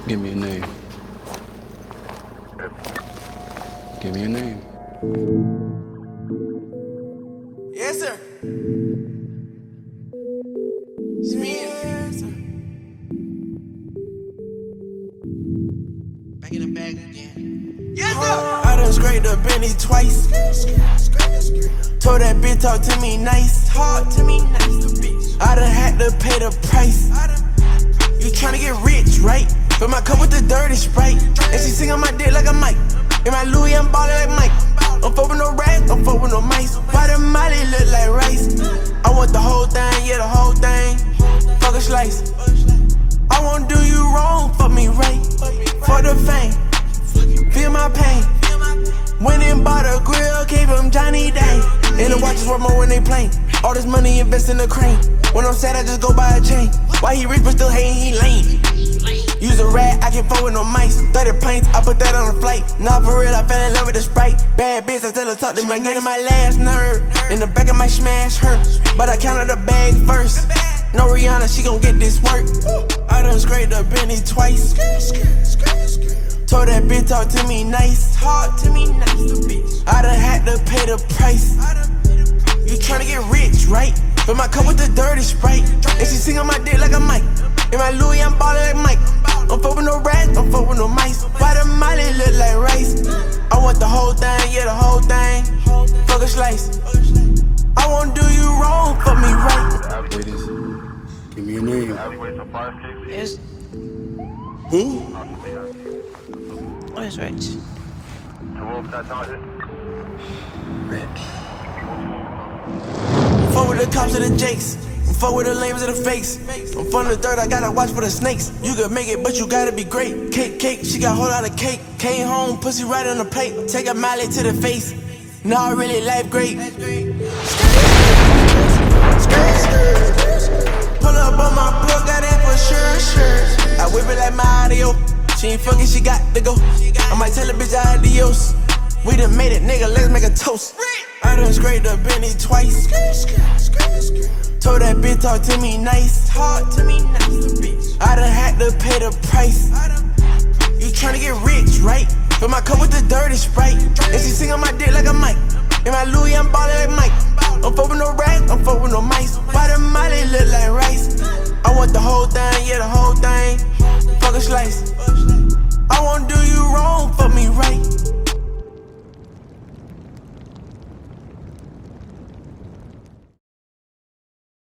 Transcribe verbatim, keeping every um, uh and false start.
Give me a name. Give me a name. Yes, sir. It's me. Yes, sir. Back in the bag again. Yes, sir. I done scraped the Bentley twice. Told that bitch talk to me nice. Talk to me nice, bitch. I done had to pay the price. You tryna get rich, right? Fill my cup with the dirty Sprite. And she sing on my dick like a mic. In my Louis, I'm ballin' like Mike. I'm fuck with no rats, I'm fuck with no mice. Why the molly look like rice? I want the whole thing, yeah, the whole thing. Fuck a slice. I won't do you wrong, fuck me right. For the fame, feel my pain. Went and bought a grill, gave him Johnny Day. And the watches worth more when they play. All this money invest in the crane. When I'm sad, I just go buy a chain. Why he rich but still hating, he lame. Use a rat, I can't fuck with no mice. thirty planes, I put that on a flight. Nah, for real, I fell in love with the Sprite. Bad bitch, I tell her talk to me. Getting my last nerve. In the back of my smash hurt. But I counted the bag first. No Rihanna, she gon' get this work. I done scraped the Bentley twice. Told that bitch talk to me nice. Talk to me nice, bitch. I done had to pay the price. You tryna get rich, right? Fill my cup with the dirty Sprite. And she sing on my dick like a mic. In my Louis, I'm ballin' like Mike. I'm fuck with no rats, I'm fuck with no mice. Why the molly look like rice? I want the whole thing, yeah, the whole thing. Fuck a slice. I won't do you wrong, fuck me right. Ladies, give me a name. Yes. Who? What is Rich? Rich. Fuck with the cops and the jakes. Fuck with the lames and the fakes. I'm from the dirt, I gotta watch for the snakes. You could make it, but you gotta be great. Cake, cake, she got a whole lot of cake. Came home, pussy right on the plate. Take a mallet to the face. Nah, really, life great. Pull up on my plug, got it for sure, sure. I whip it like Mario. She ain't fucking, she got to go. I might tell a bitch adios. We done made it, nigga, let's make a toast. I done scraped the Bentley twice. Told that bitch talk to me nice. Talk to me nice, bitch. I done had to pay the price. You tryna get rich, right? Fill my cup with the dirty Sprite. And she sing on my dick like a mic. In my Louis, I'm ballin' like Mike.